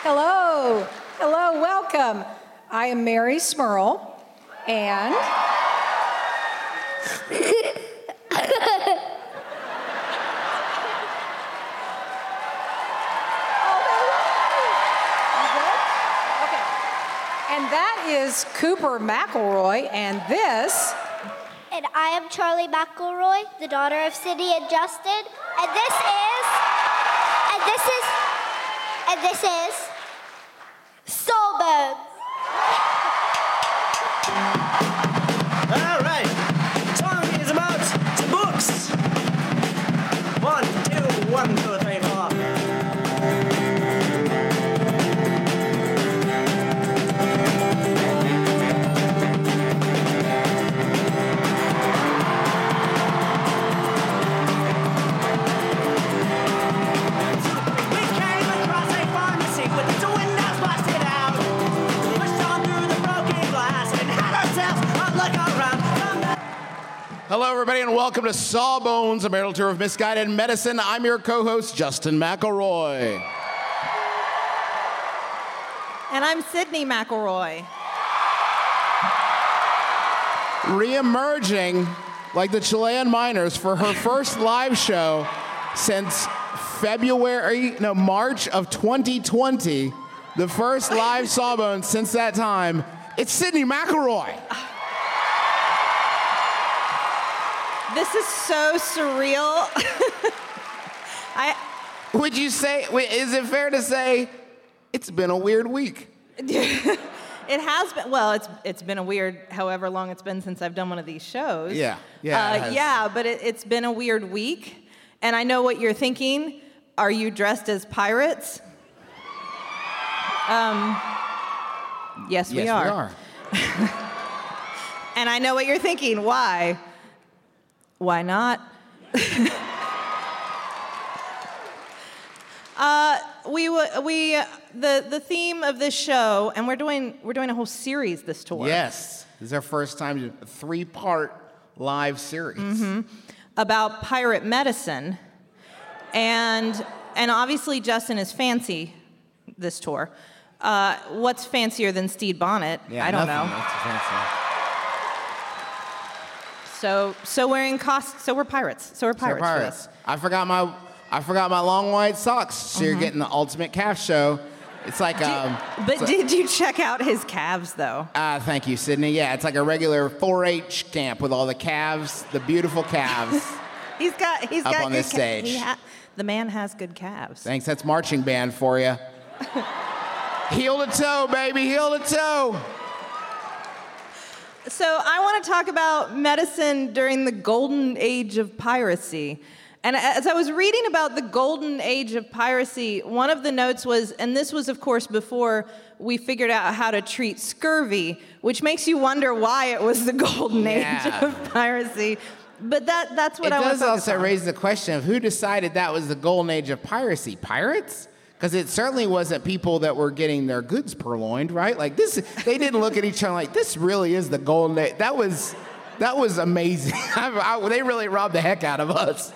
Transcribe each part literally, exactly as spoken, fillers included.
Hello. Hello, welcome. I am Mary Smurl, and... And that is Cooper McElroy, and this... And I am Charlie McElroy, the daughter of Sydney and Justin, and this is... And this is... And this is... Sawbones. All right, song is about the books. One, two, one, two, three, four. Hello, everybody, and welcome to Sawbones, a marital tour of misguided medicine. I'm your co-host, Justin McElroy. And I'm Sydney McElroy. Re-emerging like the Chilean Miners for her first live show since February, no, March of twenty twenty. The first live Sawbones since that time. It's Sydney McElroy. This is so surreal. I. Would you say, wait, is it fair to say it's been a weird week? It has been, well, it's it's been a weird, however long it's been since I've done one of these shows. Yeah, yeah. Uh, yeah, but it, it's been a weird week. And I know what you're thinking. Are you dressed as pirates? Um, yes, we yes, are. we are. And I know what you're thinking. Why? Why not? uh, we we uh, the the theme of this show, and we're doing we're doing a whole series this tour. Yes, this is our first time to a three-part live series mm-hmm. about pirate medicine, and and obviously Justin is fancy this tour. Uh, what's fancier than Stede Bonnet? Yeah, I don't nothing. know. That's fancy. So so we're in cost. So we're pirates. So we're pirates. So we're pirates. I forgot my I forgot my long white socks. So Mm-hmm. you're getting the ultimate calf show. It's like um. But it's like- did you check out his calves though? Ah, thank you, Sydney. Yeah, it's like a regular four H camp with all the calves, the beautiful calves. He's got he's Up got on good this ca- stage. he ha- the man has good calves. Thanks. That's marching band for you. Heel to toe, baby. Heel to toe. So I want to talk about medicine during the golden age of piracy. And as I was reading about the golden age of piracy, one of the notes was, and this was, of course, before we figured out how to treat scurvy, which makes you wonder why it was the golden Yeah. age of piracy. But that that's what It I want does to focus also on. raise the question of who decided that was the golden age of piracy? Pirates? Because it certainly wasn't people that were getting their goods purloined, right? Like this, they didn't look at each other like this. Really is the golden age. That was, that was amazing. I, I, they really robbed the heck out of us.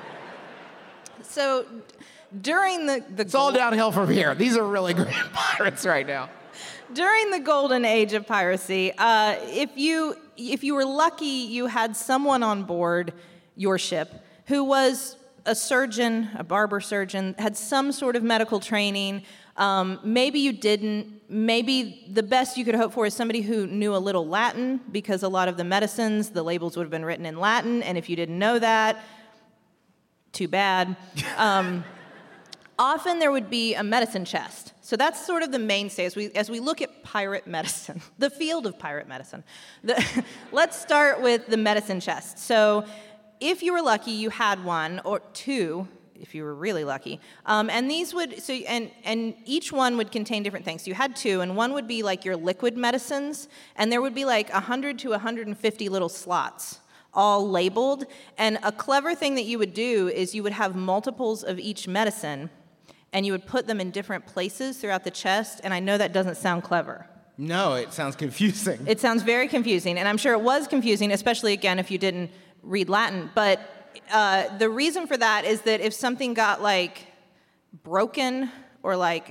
So during the the It's all downhill from here. These are really great pirates right now. During the golden age of piracy, uh, if you if you were lucky, you had someone on board your ship who was a surgeon, a barber surgeon, had some sort of medical training. Um, maybe you didn't. Maybe the best you could hope for is somebody who knew a little Latin, because a lot of the medicines, the labels would have been written in Latin, and if you didn't know that, too bad. Um, often there would be a medicine chest. So that's sort of the mainstay as we as we look at pirate medicine, the field of pirate medicine. The, let's start with the medicine chest. So if you were lucky, you had one or two, if you were really lucky. Um, and these would, so and and each one would contain different things. So you had two, and one would be like your liquid medicines, and there would be like one hundred to one hundred fifty little slots, all labeled. And a clever thing that you would do is you would have multiples of each medicine, and you would put them in different places throughout the chest, and I know that doesn't sound clever. No, it sounds confusing. It sounds very confusing, and I'm sure it was confusing, especially, again, if you didn't read Latin. But uh, the reason for that is that if something got, like, broken or, like,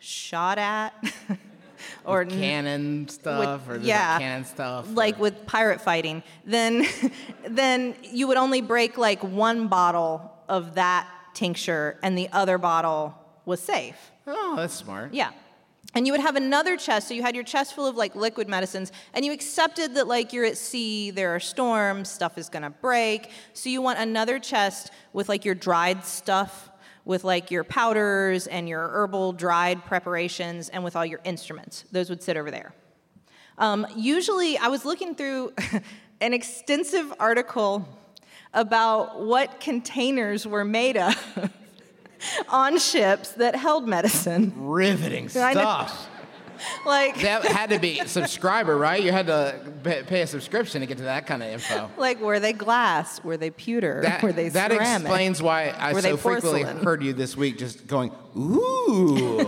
shot at. Or With cannon stuff, with, or yeah, like cannon stuff, like or... with pirate fighting, then, then you would only break like one bottle of that tincture, and the other bottle was safe. Oh, that's smart. Yeah. And you would have another chest, so you had your chest full of like liquid medicines, and you accepted that like you're at sea, there are storms, stuff is gonna break, so you want another chest with like your dried stuff, with like your powders and your herbal dried preparations, and with all your instruments. Those would sit over there. Um, usually, I was looking through an extensive article about what containers were made of on ships that held medicine. Riveting I know. stuff. Like That had to be subscriber, right? You had to pay pay a subscription to get to that kind of info. Like, were they glass? Were they pewter? That, were they that ceramic? explains why I Were so they frequently porcelain? heard you this week just going, ooh,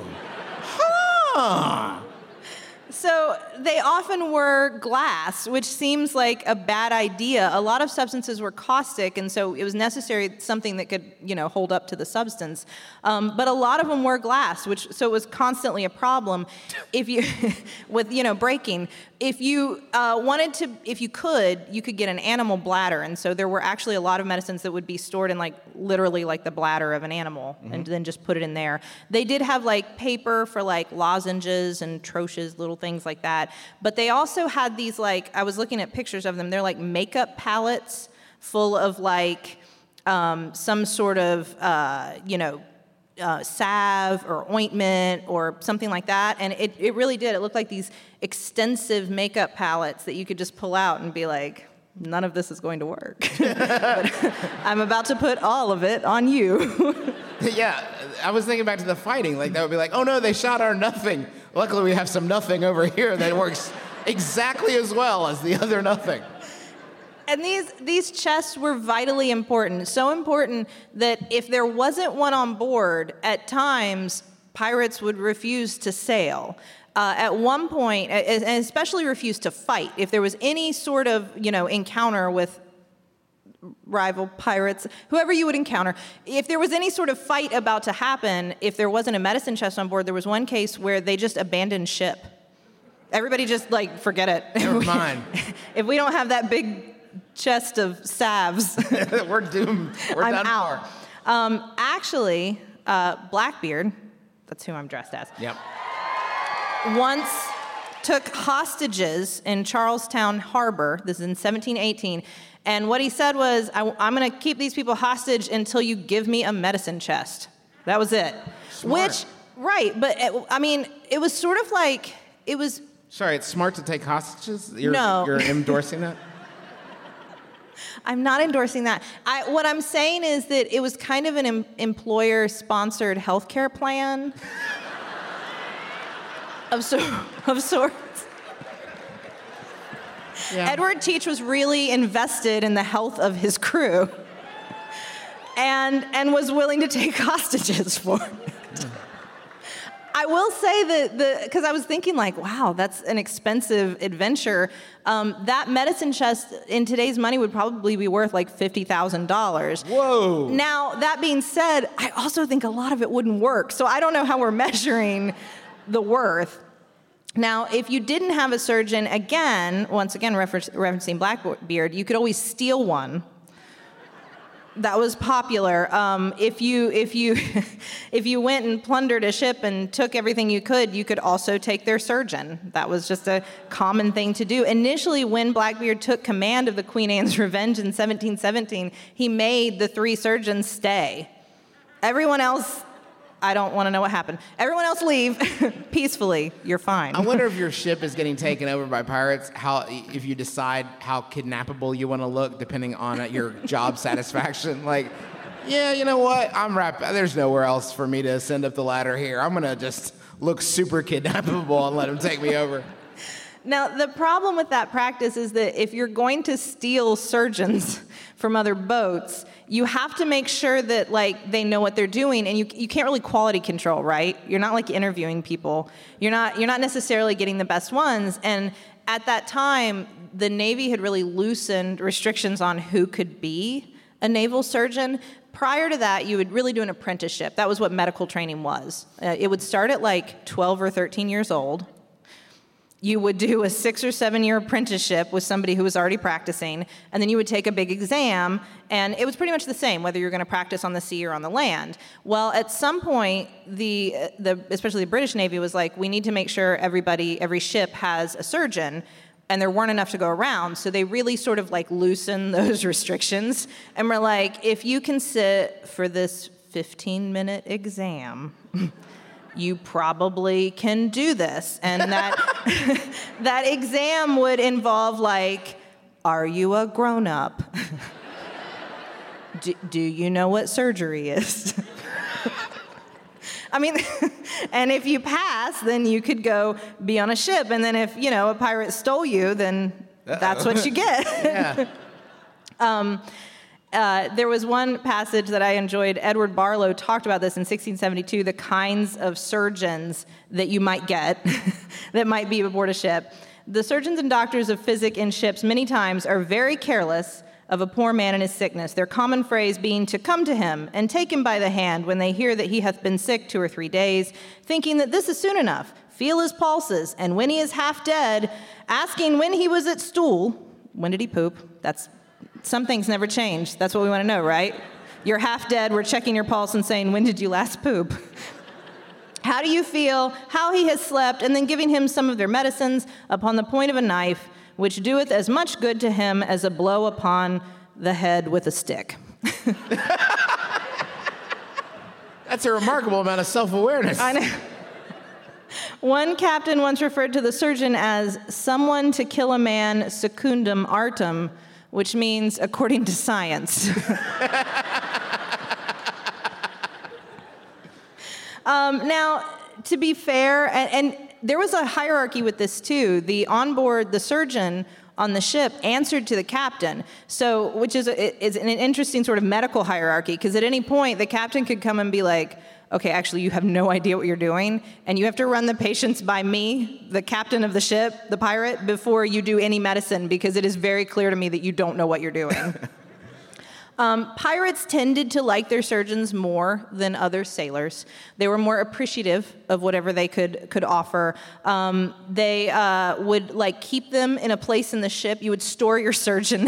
huh. So they often were glass, which seems like a bad idea. A lot of substances were caustic, and so it was necessary something that could, you know, hold up to the substance. Um, but a lot of them were glass, which so it was constantly a problem. If you, with you know, breaking. If you uh, wanted to, if you could, you could get an animal bladder, and so there were actually a lot of medicines that would be stored in like literally like the bladder of an animal, mm-hmm. and then just put it in there. They did have like paper for like lozenges and troches, little things like that. But they also had these like, I was looking at pictures of them. They're like makeup palettes full of like um, some sort of, uh, you know, Uh, salve or ointment or something like that, and it, it really did. It looked like these extensive makeup palettes that you could just pull out and be like, none of this is going to work. But I'm about to put all of it on you. Yeah, I was thinking back to the fighting. Like, that would be like, oh no, they shot our nothing. Luckily, we have some nothing over here that works exactly as well as the other nothing. And these these chests were vitally important, so important that if there wasn't one on board, at times pirates would refuse to sail. Uh, at one point, and especially refuse to fight. If there was any sort of, you know, encounter with rival pirates, whoever you would encounter, if there was any sort of fight about to happen, if there wasn't a medicine chest on board, there was one case where they just abandoned ship. Everybody just like, forget it. Never mind. If we don't have that big chest of salves, We're doomed. We're I'm done out. for. Um, actually, uh, Blackbeard, that's who I'm dressed as, Yep. once took hostages in Charlestown Harbor. This is in seventeen eighteen. And what he said was, I, I'm going to keep these people hostage until you give me a medicine chest. That was it. Smart. Which, right, but it, I mean, it was sort of like, it was... Sorry, it's smart to take hostages? You're, No. You're endorsing that? I'm not endorsing that. I, what I'm saying is that it was kind of an em- employer-sponsored healthcare plan of, so, of sorts. Yeah. Edward Teach was really invested in the health of his crew and, and was willing to take hostages for it. I will say that the because I was thinking like, wow, that's an expensive adventure. Um, that medicine chest in today's money would probably be worth like fifty thousand dollars. Whoa. Now, that being said, I also think a lot of it wouldn't work. So I don't know how we're measuring the worth. Now, if you didn't have a surgeon, again, once again refer- referencing Blackbeard, you could always steal one. That was popular. Um, if you if you if you went and plundered a ship and took everything you could, you could also take their surgeon. That was just a common thing to do. Initially, when Blackbeard took command of the Queen Anne's Revenge in seventeen seventeen, he made the three surgeons stay. Everyone else, I don't want to know what happened. Everyone else leave peacefully. You're fine. I wonder if your ship is getting taken over by pirates, how if you decide how kidnappable you want to look depending on uh, your job satisfaction. Like, yeah, you know what? I'm wrapped. There's nowhere else for me to ascend up the ladder here. I'm going to just look super kidnappable and let them take me over. Now, the problem with that practice is that if you're going to steal surgeons from other boats, you have to make sure that, like, they know what they're doing, and you you can't really quality control, right? You're not, like, interviewing people. You're not you're not necessarily getting the best ones, and at that time, the Navy had really loosened restrictions on who could be a naval surgeon, prior to that, you would really do an apprenticeship. That was what medical training was. Uh, it would start at like twelve or thirteen years old. You would do a six or seven year apprenticeship with somebody who was already practicing, and then you would take a big exam, and it was pretty much the same, whether you're going to practice on the sea or on the land. Well, at some point, the, the especially the British Navy was like, we need to make sure everybody, every ship has a surgeon, and there weren't enough to go around, so they really sort of like loosened those restrictions, and we're like, if you can sit for this fifteen minute exam, you probably can do this. And that that exam would involve like, are you a grown-up? do, do you know what surgery is? I mean, and if you pass, then you could go be on a ship. And then if, you know, a pirate stole you, then Uh-oh. That's what you get. Yeah. um, Uh, there was one passage that I enjoyed. Edward Barlow talked about this in sixteen seventy-two, the kinds of surgeons that you might get that might be aboard a ship. The surgeons and doctors of physic in ships many times are very careless of a poor man in his sickness, their common phrase being to come to him and take him by the hand when they hear that he hath been sick two or three days, thinking that this is soon enough, feel his pulses, and when he is half dead, asking when he was at stool, when did he poop? That's Some things never change. That's what we want to know, right? You're half dead. We're checking your pulse and saying, when did you last poop? How do you feel? How he has slept? And then giving him some of their medicines upon the point of a knife, which doeth as much good to him as a blow upon the head with a stick. That's a remarkable amount of self-awareness. I know. One captain once referred to the surgeon as someone to kill a man secundum artem, which means according to science. um, now, to be fair, and, and there was a hierarchy with this too. The onboard, the surgeon on the ship answered to the captain, so which is, a, is an interesting sort of medical hierarchy, because at any point the captain could come and be like, okay, actually, you have no idea what you're doing, and you have to run the patients by me, the captain of the ship, the pirate, before you do any medicine, because it is very clear to me that you don't know what you're doing. um, pirates tended to like their surgeons more than other sailors. They were more appreciative of whatever they could could offer. Um, they uh, would like keep them in a place in the ship. You would store your surgeon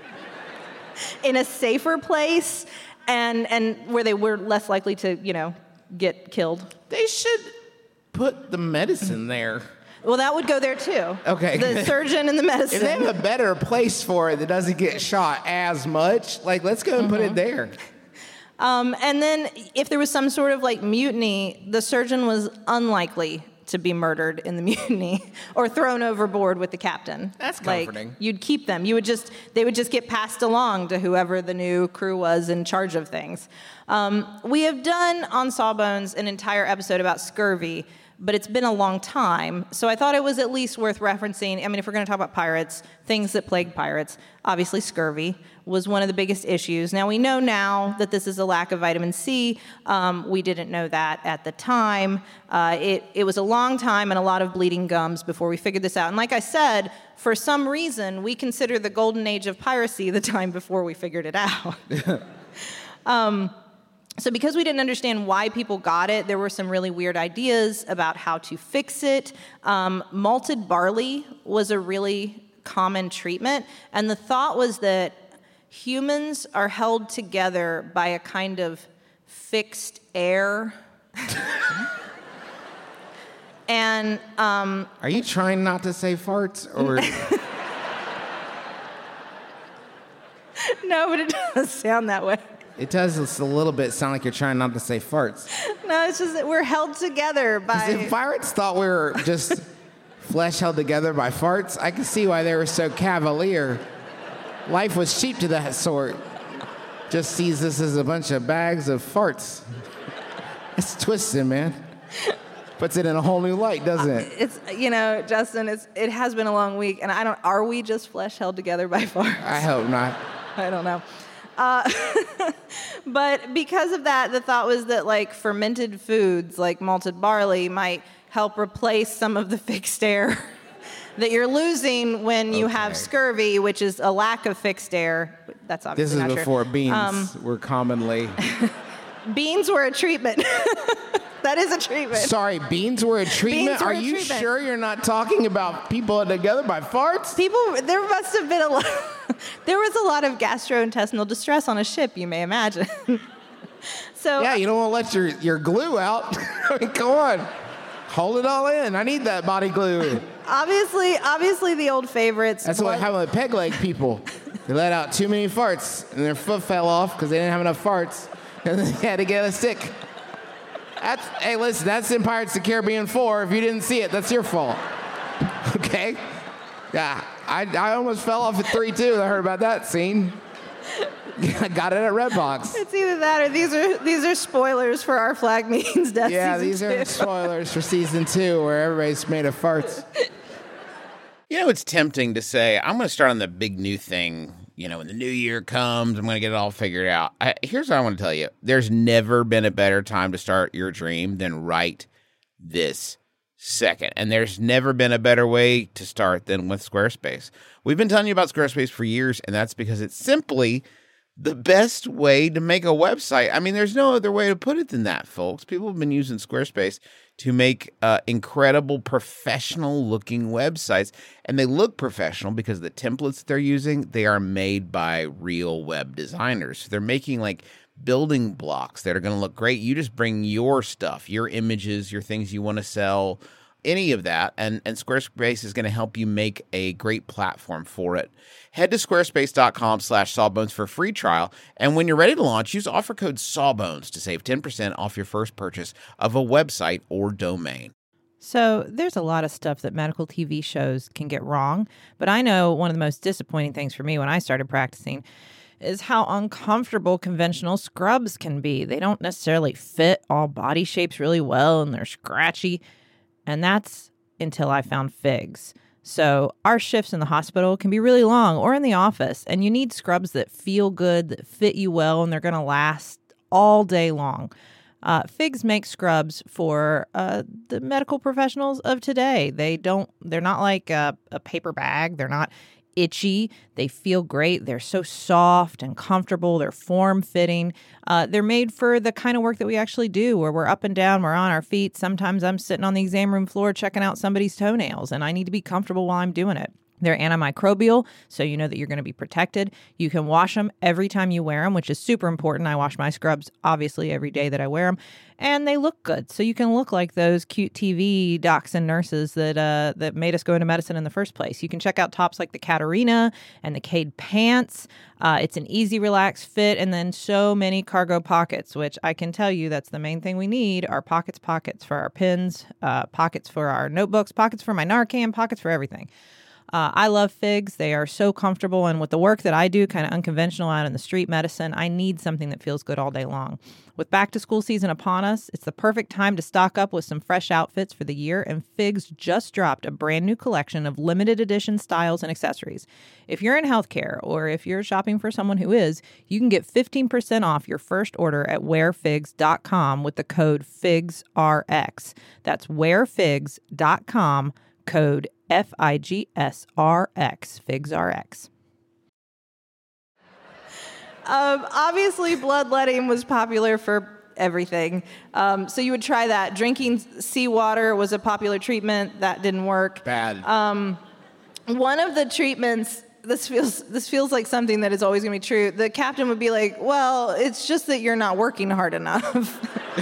in a safer place, and and where they were less likely to, you know, get killed. They should put the medicine there. Well, that would go there too. Okay. The surgeon and the medicine. If they have a better place for it that doesn't get shot as much, like, let's go and mm-hmm. put it there. Um, and then if there was some sort of like mutiny, the surgeon was unlikely to be murdered in the mutiny or thrown overboard with the captain. That's comforting. Like, you'd keep them. You would just, they would just get passed along to whoever the new crew was in charge of things. Um, we have done on Sawbones an entire episode about scurvy, but it's been a long time, so I thought it was at least worth referencing. I mean, if we're going to talk about pirates, things that plague pirates, obviously scurvy was one of the biggest issues. Now, we know now that this is a lack of vitamin C. Um, we didn't know that at the time. Uh, it, it was a long time and a lot of bleeding gums before we figured this out. And like I said, for some reason, we consider the golden age of piracy the time before we figured it out. um, So because we didn't understand why people got it, there were some really weird ideas about how to fix it. Um, malted barley was a really common treatment, and the thought was that humans are held together by a kind of fixed air. and um, Are you trying not to say farts, or? No, but it does sound that way. It does a little bit sound like you're trying not to say farts. No, it's just that we're held together by... If pirates thought we were just flesh held together by farts, I can see why they were so cavalier. Life was cheap to that sort. Just sees this as a bunch of bags of farts. It's twisted, man. Puts it in a whole new light, doesn't it? It's, you know, Justin, it's, it has been a long week, and I don't... Are we just flesh held together by farts? I hope not. I don't know. Uh, but because of that, the thought was that like fermented foods like malted barley might help replace some of the fixed air that you're losing when you Okay. have scurvy, which is a lack of fixed air. that's This obviously is not true. before beans Um, were commonly. beans were a treatment. That is a treatment. Sorry, beans were a treatment? Beans were Are a you treatment. sure you're not talking about people together by farts? People, there must have been a lot. There was a lot of gastrointestinal distress on a ship, you may imagine. So Yeah, you don't want to let your, your glue out. I mean, come on. Hold it all in. I need that body glue. obviously, obviously, the old favorites. That's what happened with peg leg people. They let out too many farts, and their foot fell off because they didn't have enough farts, and they had to get a stick. That's, hey, listen, that's in Pirates of the Caribbean four. If you didn't see it, that's your fault. Okay? Yeah, I, I almost fell off at three, too. I heard about that scene. I got it at Redbox. It's either that or these are these are spoilers for Our Flag Means Death. Yeah, season these two. are spoilers for season two where everybody's made of farts. You know, it's tempting to say, I'm going to start on the big new thing. You know, when the new year comes, I'm going to get it all figured out. I, here's what I want to tell you. There's never been a better time to start your dream than right this second. And there's never been a better way to start than with Squarespace. We've been telling you about Squarespace for years, and that's because it's simply the best way to make a website. I mean, there's no other way to put it than that, folks. People have been using Squarespace to make uh, incredible professional-looking websites, and they look professional because the templates that they're using, they are made by real web designers. So they're making, like, building blocks that are going to look great. You just bring your stuff, your images, your things you want to sell, any of that, and, and Squarespace is going to help you make a great platform for it. Head to squarespace.com slash sawbones for a free trial, and when you're ready to launch, use offer code sawbones to save ten percent off your first purchase of a website or domain. So there's a lot of stuff that medical T V shows can get wrong, but I know one of the most disappointing things for me when I started practicing is how uncomfortable conventional scrubs can be. They don't necessarily fit all body shapes really well, and they're scratchy. And that's until I found Figs. So our shifts in the hospital can be really long or in the office, and you need scrubs that feel good, that fit you well, and they're going to last all day long. Uh, Figs makes scrubs for uh, the medical professionals of today. They don't, they're not like a, a paper bag. They're not itchy. They feel great. They're so soft and comfortable. They're form-fitting. Uh, they're made for the kind of work that we actually do, where we're up and down, we're on our feet. Sometimes I'm sitting on the exam room floor checking out somebody's toenails, and I need to be comfortable while I'm doing it. They're antimicrobial, so you know that you're going to be protected. You can wash them every time you wear them, which is super important. I wash my scrubs, obviously, every day that I wear them. And they look good, so you can look like those cute T V docs and nurses that uh, that made us go into medicine in the first place. You can check out tops like the Catarina and the Cade pants. Uh, it's an easy, relaxed fit, and then so many cargo pockets, which I can tell you that's the main thing we need, are pockets, pockets for our pins, uh, pockets for our notebooks, pockets for my Narcan, pockets for everything. Uh, I love Figs. They are so comfortable, and with the work that I do, kind of unconventional out in the street medicine, I need something that feels good all day long. With back to school season upon us, it's the perfect time to stock up with some fresh outfits for the year, and Figs just dropped a brand new collection of limited edition styles and accessories. If you're in healthcare, or if you're shopping for someone who is, you can get fifteen percent off your first order at wear figs dot com with the code FIGSRX. That's wear figs dot com, code F I G S R X, FIGSRX. Um, obviously, bloodletting was popular for everything. Um, so you would try that. Drinking seawater was a popular treatment. That didn't work. Bad. Um, one of the treatments, this feels this feels like something that is always going to be true. The captain would be like, well, it's just that you're not working hard enough.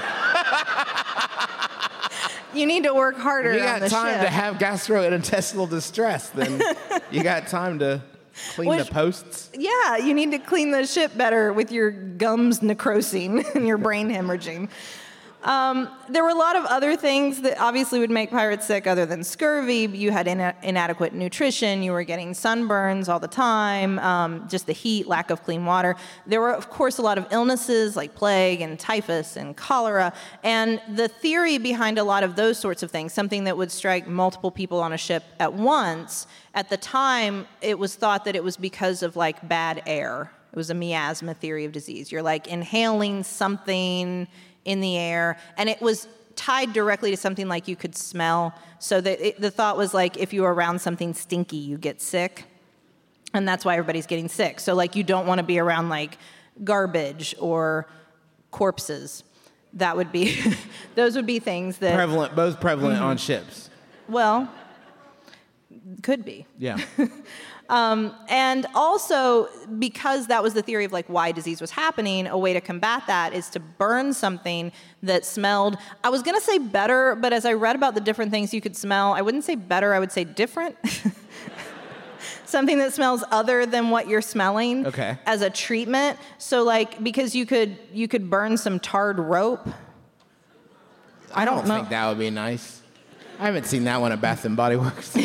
You need to work harder You on got the time ship. to have gastrointestinal distress, then you got time to clean Which- the posts. Yeah, you need to clean the ship better with your gums necrosing and your brain hemorrhaging. Um, there were a lot of other things that obviously would make pirates sick other than scurvy. You had ina- inadequate nutrition. You were getting sunburns all the time, um, just the heat, lack of clean water. There were, of course, a lot of illnesses like plague and typhus and cholera. And the theory behind a lot of those sorts of things, something that would strike multiple people on a ship at once, at the time, it was thought that it was because of like bad air. It was a miasma theory of disease. You're like inhaling something in the air, and it was tied directly to something like you could smell. So that it, the thought was like if you were around something stinky, you get sick. And that's why everybody's getting sick. So, like, you don't want to be around, like, garbage or corpses. That would be, those would be things that... Prevalent, both prevalent mm-hmm. on ships. Well, could be. Yeah. um, and also, because that was the theory of, like, why disease was happening, a way to combat that is to burn something that smelled... I was going to say better, but as I read about the different things you could smell, I wouldn't say better, I would say different. Something that smells other than what you're smelling okay. as a treatment. So, like, because you could you could burn some tarred rope. I, I don't, don't know. think that would be nice. I haven't seen that one at Bath and Body Works.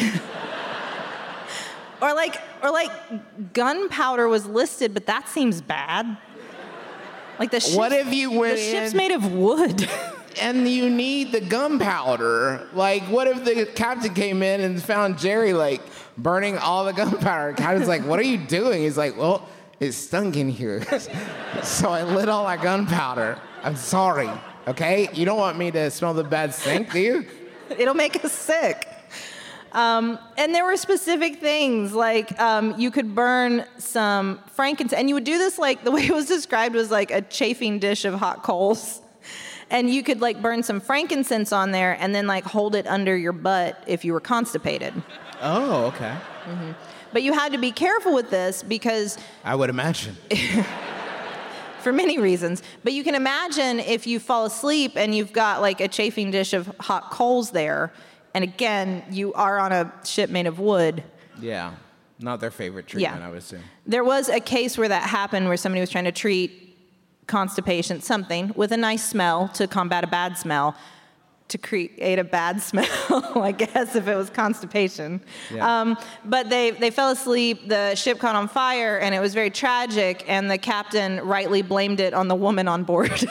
or like or like gunpowder was listed, but that seems bad. Like the ship's, what if you went the ship's in made of wood. and you need the gunpowder? Like, what if the captain came in and found Jerry, like, burning all the gunpowder? Captain's like, what are you doing? He's like, well, it stunk in here. So I lit all that gunpowder. I'm sorry, okay? You don't want me to smell the bad stink, do you? It'll make us sick. Um, and there were specific things, like um, you could burn some frankincense. And you would do this, like, the way it was described was like a chafing dish of hot coals. And you could, like, burn some frankincense on there and then, like, hold it under your butt if you were constipated. Oh, okay. Mm-hmm. But you had to be careful with this because... I would imagine. For many reasons. But you can imagine if you fall asleep and you've got, like, a chafing dish of hot coals there, and again, you are on a ship made of wood. Yeah. Not their favorite treatment, yeah. I would assume. There was a case where that happened where somebody was trying to treat constipation, something, with a nice smell to combat a bad smell, to create a bad smell, I guess, if it was constipation. Yeah. Um, but they, they fell asleep, the ship caught on fire, and it was very tragic, and the captain rightly blamed it on the woman on board.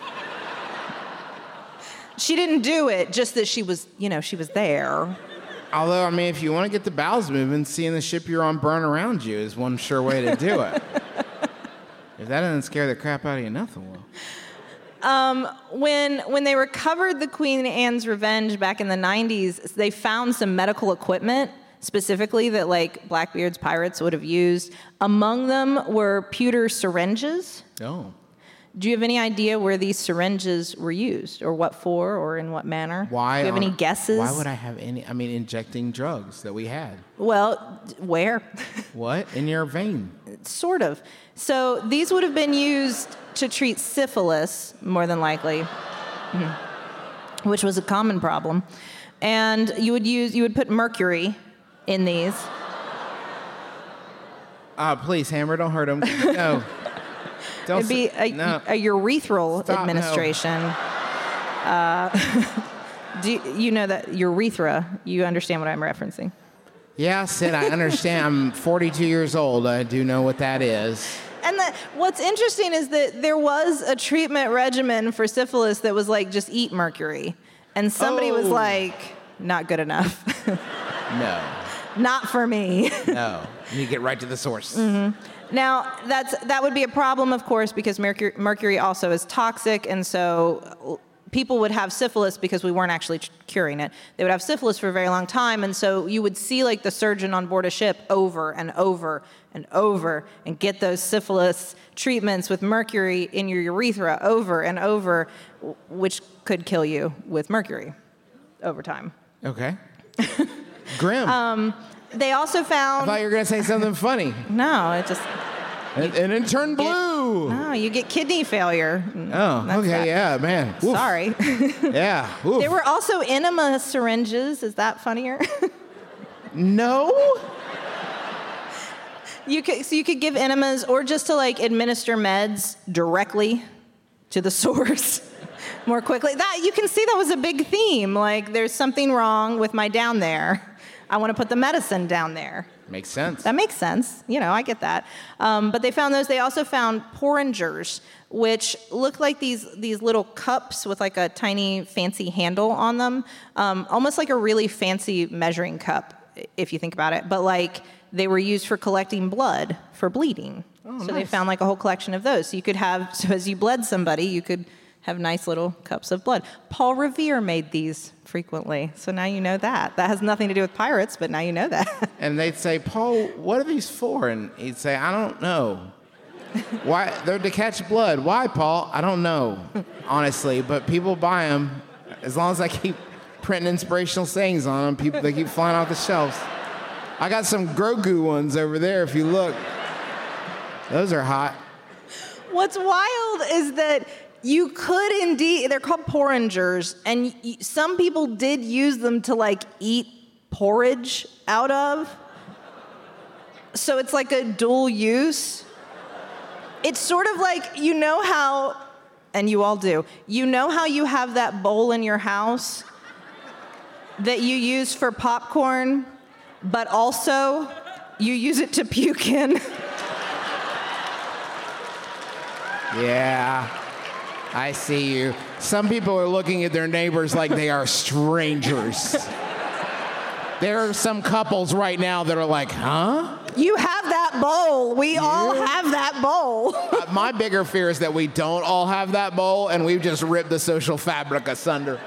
She didn't do it, just that she was, you know, she was there. Although, I mean, if you want to get the bowels moving, seeing the ship you're on burn around you is one sure way to do it. If that doesn't scare the crap out of you, nothing will. Um, when when they recovered the Queen Anne's Revenge back in the nineties, they found some medical equipment specifically that, like, Blackbeard's pirates would have used. Among them were pewter syringes. Oh. Do you have any idea where these syringes were used, or what for, or in what manner? Why? Do you have any on- guesses? Why would I have any? I mean, injecting drugs that we had. Well, where? What? In your vein? Sort of. So these would have been used to treat syphilis, more than likely, which was a common problem. And you would use, you would put mercury in these. Ah, please, Hammer, don't hurt him. No. Don't It'd be a, no. a urethral Stop, administration. No. Uh, do you, you know that urethra? You understand what I'm referencing? Yeah, Sid, I understand. I'm forty-two years old. I do know what that is. And the, what's interesting is that there was a treatment regimen for syphilis that was like, just eat mercury. And somebody oh. was like, not good enough. No. Not for me. No. You need to get right to the source. Mm-hmm. Now, that's that would be a problem, of course, because mercury, mercury also is toxic, and so people would have syphilis because we weren't actually curing it. They would have syphilis for a very long time, and so you would see, like, the surgeon on board a ship over and over and over and get those syphilis treatments with mercury in your urethra over and over, which could kill you with mercury over time. Okay. Grim. Um, they also found... I thought you were going to say something funny. No, it just... And, and it turned blue. No, you get kidney failure. Oh, That's okay, that. yeah, man. Oof. Sorry. Yeah. Oof. There were also enema syringes. Is that funnier? No. You could, so you could give enemas or just to, like, administer meds directly to the source more quickly. That you can see that was a big theme. Like, there's something wrong with my down there. I want to put the medicine down there. Makes sense. That makes sense. You know, I get that. Um, but they found those. They also found porringers, which look like these these little cups with, like, a tiny fancy handle on them, um, almost like a really fancy measuring cup, if you think about it. But, like, they were used for collecting blood for bleeding. Oh, so nice. they found, like, a whole collection of those. So you could have, so as you bled somebody, you could have nice little cups of blood. Paul Revere made these frequently, so now you know that. That has nothing to do with pirates, but now you know that. And they'd say, Paul, what are these for? And he'd say, I don't know. Why? They're to catch blood. Why, Paul? I don't know, honestly, but people buy them. As long as I keep printing inspirational sayings on them, people, they keep flying off the shelves. I got some Grogu ones over there, if you look. Those are hot. What's wild is that you could indeed, they're called porringers, and y- some people did use them to like eat porridge out of. So it's like a dual use. It's sort of like, you know how, and you all do, you know how you have that bowl in your house that you use for popcorn, but also you use it to puke in? Yeah, I see you. Some people are looking at their neighbors like they are strangers. There are some couples right now that are like, huh? You have that bowl. We all have that bowl. Uh, my bigger fear is that we don't all have that bowl and we've just ripped the social fabric asunder.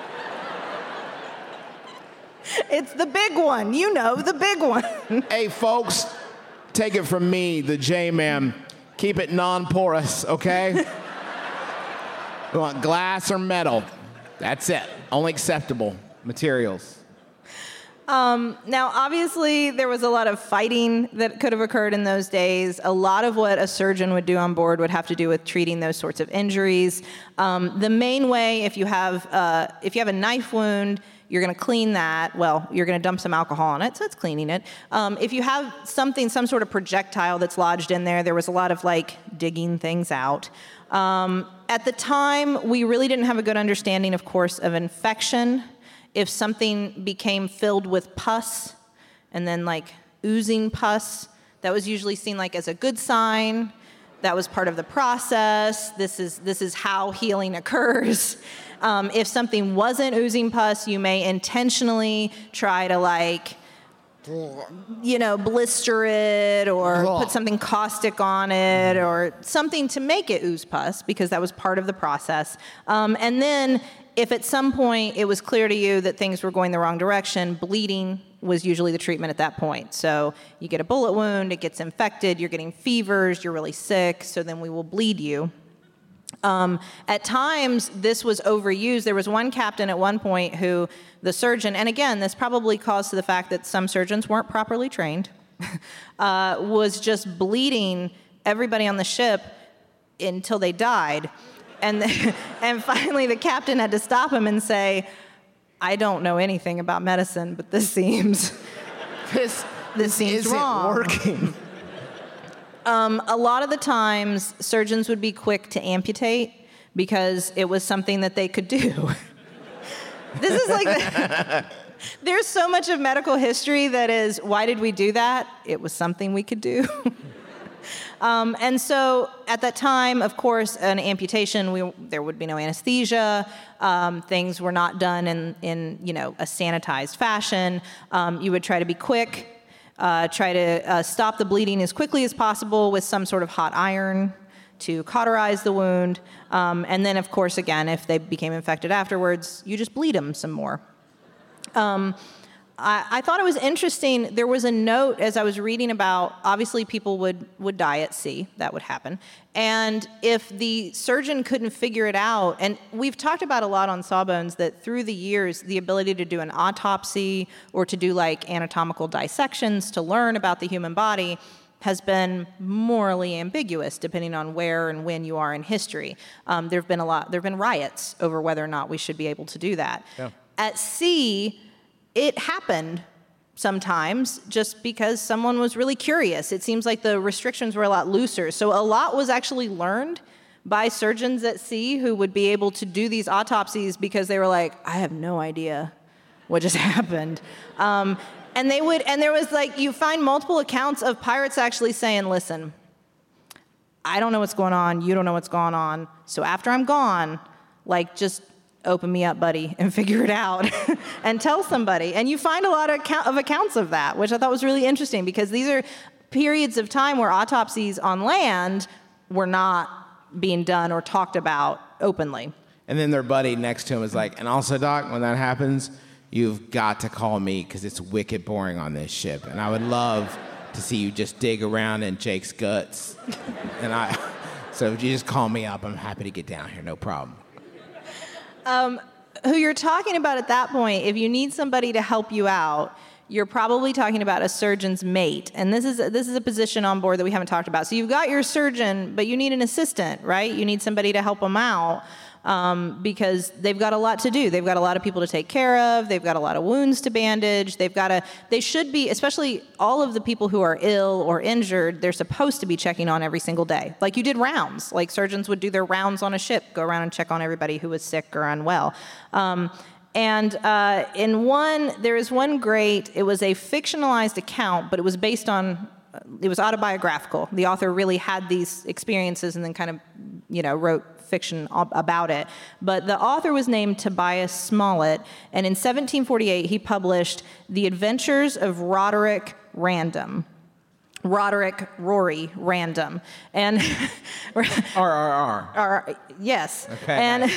It's the big one. You know, the big one. Hey, folks, take it from me, the J-Man. Keep it non-porous, okay? We want glass or metal. That's it. Only acceptable materials. Um, now, obviously, there was a lot of fighting that could have occurred in those days. A lot of what a surgeon would do on board would have to do with treating those sorts of injuries. Um, the main way, if you have uh, if you have a knife wound, you're going to clean that. Well, you're going to dump some alcohol on it, so it's cleaning it. Um, if you have something, some sort of projectile that's lodged in there, there was a lot of like digging things out. Um, at the time, we really didn't have a good understanding, of course, of infection. If something became filled with pus and then like oozing pus, that was usually seen like as a good sign. That was part of the process. This is this is how healing occurs. Um, if something wasn't oozing pus, you may intentionally try to like, you know, blister it or put something caustic on it or something to make it ooze pus because that was part of the process. Um, and then if at some point it was clear to you that things were going the wrong direction, bleeding was usually the treatment at that point. So you get a bullet wound, it gets infected, you're getting fevers, you're really sick, so then we will bleed you. Um, at times, this was overused. There was one captain at one point who the surgeon, and again, this probably caused to the fact that some surgeons weren't properly trained, uh, was just bleeding everybody on the ship until they died. And, the, and finally, the captain had to stop him and say, I don't know anything about medicine, but this seems, this, this seems isn't wrong. working. Um, a lot of the times, surgeons would be quick to amputate because it was something that they could do. This is like, the, there's so much of medical history that is, why did we do that? It was something we could do. um, and so at that time, of course, an amputation, we, there would be no anesthesia. Um, things were not done in, in, you know, a sanitized fashion. Um, you would try to be quick. Uh, try to uh, stop the bleeding as quickly as possible with some sort of hot iron to cauterize the wound. Um, and then, of course, again, if they became infected afterwards, you just bleed them some more. Um, I, I thought it was interesting. There was a note as I was reading about, obviously people would, would die at sea. That would happen. And if the surgeon couldn't figure it out, and we've talked about a lot on Sawbones that through the years, the ability to do an autopsy or to do like anatomical dissections to learn about the human body has been morally ambiguous depending on where and when you are in history. Um, there have been a lot, there have been riots over whether or not we should be able to do that. Yeah. At sea, it happened sometimes just because someone was really curious. It seems like the restrictions were a lot looser. So a lot was actually learned by surgeons at sea who would be able to do these autopsies because they were like, I have no idea what just happened. Um, and they would, and there was like, you find multiple accounts of pirates actually saying, listen, I don't know what's going on. You don't know what's going on. So after I'm gone, like just open me up, buddy, and figure it out and tell somebody. And you find a lot of, account- of accounts of that, which I thought was really interesting because these are periods of time where autopsies on land were not being done or talked about openly. And then their buddy next to him is like, and also, Doc, when that happens, you've got to call me because it's wicked boring on this ship. And I would love to see you just dig around in Jake's guts. And I, so if you just call me up, I'm happy to get down here, no problem. Um, who you're talking about at that point, if you need somebody to help you out, you're probably talking about a surgeon's mate. And this is this is a position on board that we haven't talked about. So you've got your surgeon, but you need an assistant, right? You need somebody to help them out um, because they've got a lot to do. They've got a lot of people to take care of. They've got a lot of wounds to bandage. They've got to, they should be, especially all of the people who are ill or injured, they're supposed to be checking on every single day. Like you did rounds. Like surgeons would do their rounds on a ship, go around and check on everybody who was sick or unwell. Um, And uh, in one, there is one great, it was a fictionalized account, but it was based on, it was autobiographical. The author really had these experiences and then kind of, you know, wrote fiction about it. But the author was named Tobias Smollett, and in seventeen forty-eight, he published The Adventures of Roderick Random. Roderick Rory Random. And R R R. R, yes. Okay. And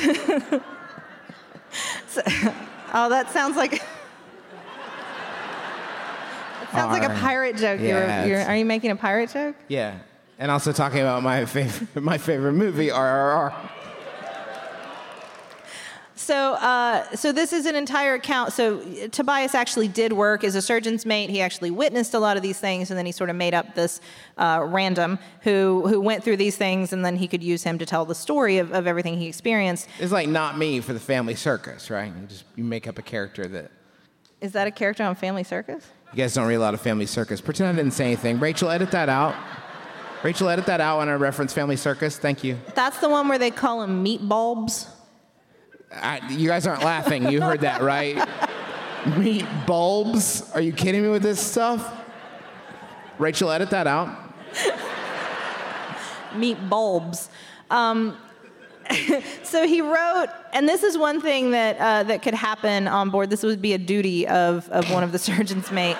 so, oh, that sounds like it sounds like a pirate joke. Yeah, you're, you're, are you making a pirate joke? Yeah. And also talking about my favorite, my favorite movie, R R R. So, uh, so this is an entire account. So Tobias actually did work as a surgeon's mate. He actually witnessed a lot of these things, and then he sort of made up this uh, random who who went through these things, and then he could use him to tell the story of, of everything he experienced. It's like Not Me for the Family Circus, right? You just you make up a character that... Is that a character on Family Circus? You guys don't read a lot of Family Circus. Pretend I didn't say anything. Rachel, edit that out. Rachel, edit that out when I reference Family Circus. Thank you. That's the one where they call them meat bulbs. I, you guys aren't laughing. You heard that, right? Meat bulbs? Are you kidding me with this stuff? Rachel, edit that out. Meat bulbs. Um, so he wrote, and this is one thing that uh, that could happen on board. This would be a duty of, of one of the surgeon's mate.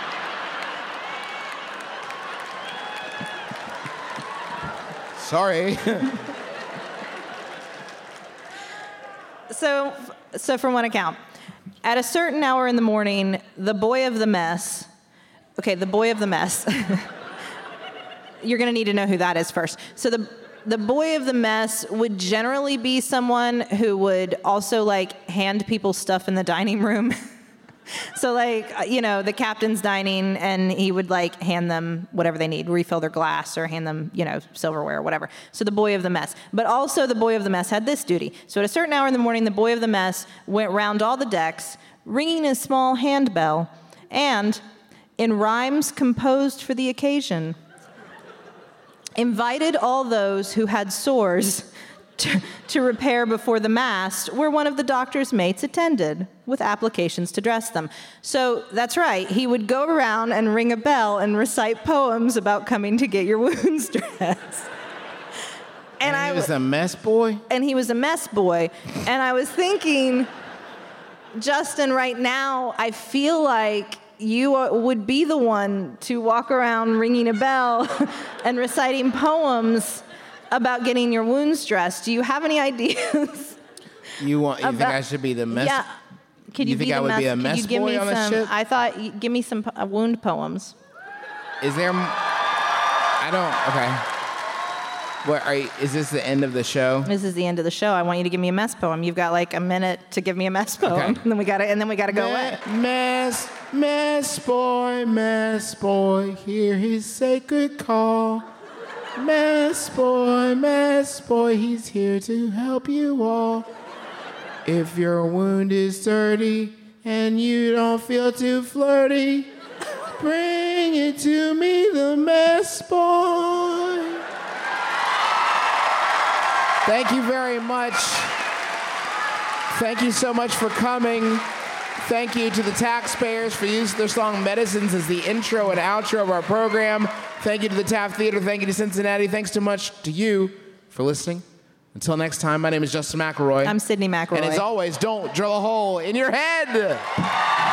Sorry. So, so from one account, at a certain hour in the morning, the boy of the mess, okay, the boy of the mess, you're going to need to know who that is first. So the the boy of the mess would generally be someone who would also like hand people stuff in the dining room. So like, you know, the captain's dining and he would like hand them whatever they need, refill their glass or hand them, you know, silverware or whatever. So the boy of the mess. But also the boy of the mess had this duty. So at a certain hour in the morning, the boy of the mess went round all the decks, ringing a small handbell, and in rhymes composed for the occasion, invited all those who had sores To, to repair before the mast, where one of the doctor's mates attended, with applications to dress them. So that's right, he would go around and ring a bell and recite poems about coming to get your wounds dressed. And, and I he was a mess boy? And he was a mess boy. And I was thinking, Justin, right now, I feel like you are, would be the one to walk around ringing a bell and reciting poems about getting your wounds dressed. Do you have any ideas? You want? You about, think I should be the mess? Yeah. Could you, you think be I the would mess, be a could mess you give boy me on some, this ship? I thought, you- give me some uh, wound poems. Is there? I don't. Okay. What are you, is this the end of the show? This is the end of the show. I want you to give me a mess poem. You've got like a minute to give me a mess poem, Okay. and then we got to, and then we got to go away. Me- mess, mess boy, mess boy, hear his sacred call. Mess boy, mess boy, he's here to help you all. If your wound is dirty and you don't feel too flirty, bring it to me, the mess boy. Thank you very much. Thank you so much for coming. Thank you to the taxpayers for using their song Medicines as the intro and outro of our program. Thank you to the Taft Theater. Thank you to Cincinnati. Thanks so much to you for listening. Until next time, my name is Justin McElroy. I'm Sydney McElroy. And as always, don't drill a hole in your head.